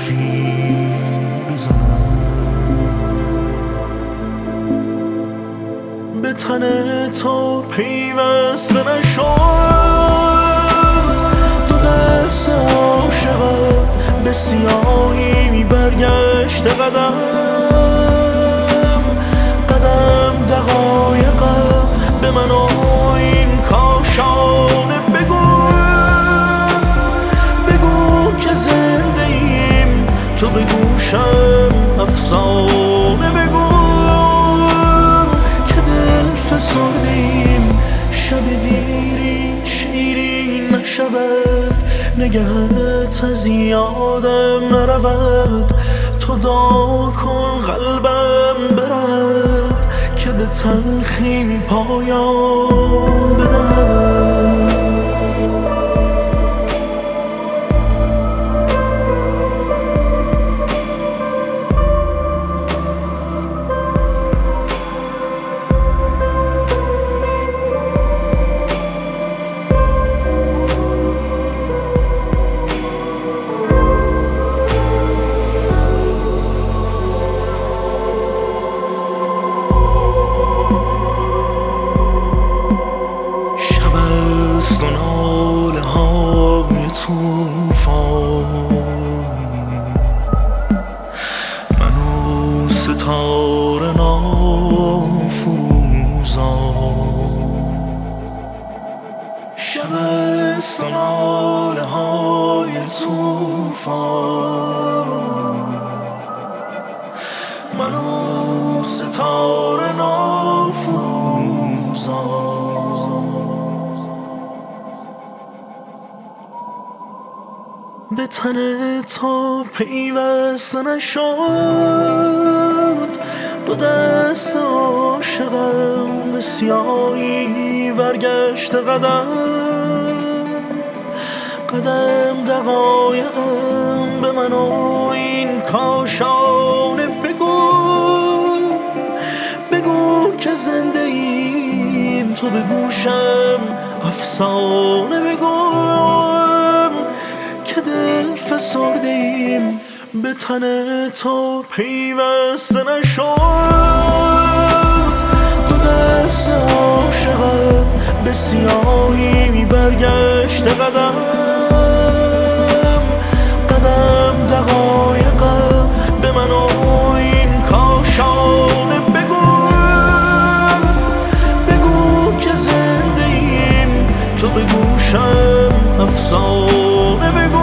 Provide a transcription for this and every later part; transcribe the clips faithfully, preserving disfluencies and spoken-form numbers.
تلخی بزنم، به تن تو پیوسته نشد. دو دست عاشقم به سیاهی برگشت قدم قدم، دقایقم به من و این کاشانه بگو بگو که زنده ایم، تو به گوشم افسانه بگو که دل فسردیم، شب دیرین شیرین نشود، نگهت از یادم نرود. تو دعا کن قلبم برد که به تلخی پایان بدهد. و ناله های توفان، من و ستاره نافروزان. شب است و ناله های توفان، من و ستاره نافروزان. به تن تو پیوسته نشد، دو دست عاشقم به سیاهی برگشت قدم قدم، دقایقم به من و این کاشانه بگو بگو که زنده ایم، تو به گوشم افسانه بگو که دل فسرده ایم، به تن تو پیوسته نشد. دو دست عاشقم به سیاهی برگشت قدم قدم، دقایقم به من و این کاشانه بگو بگو که زنده ایم، تو به گوشم افسانه بگو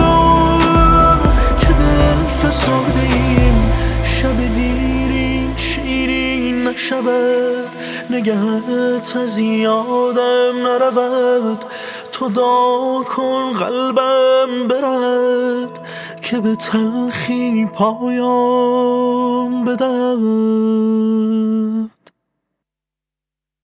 که دل فسرده ایم، شب دیرین شیرین نشود، نگهت از یادم نرود. تو دعا کن قلبم برد که به تلخی پایان بدهد.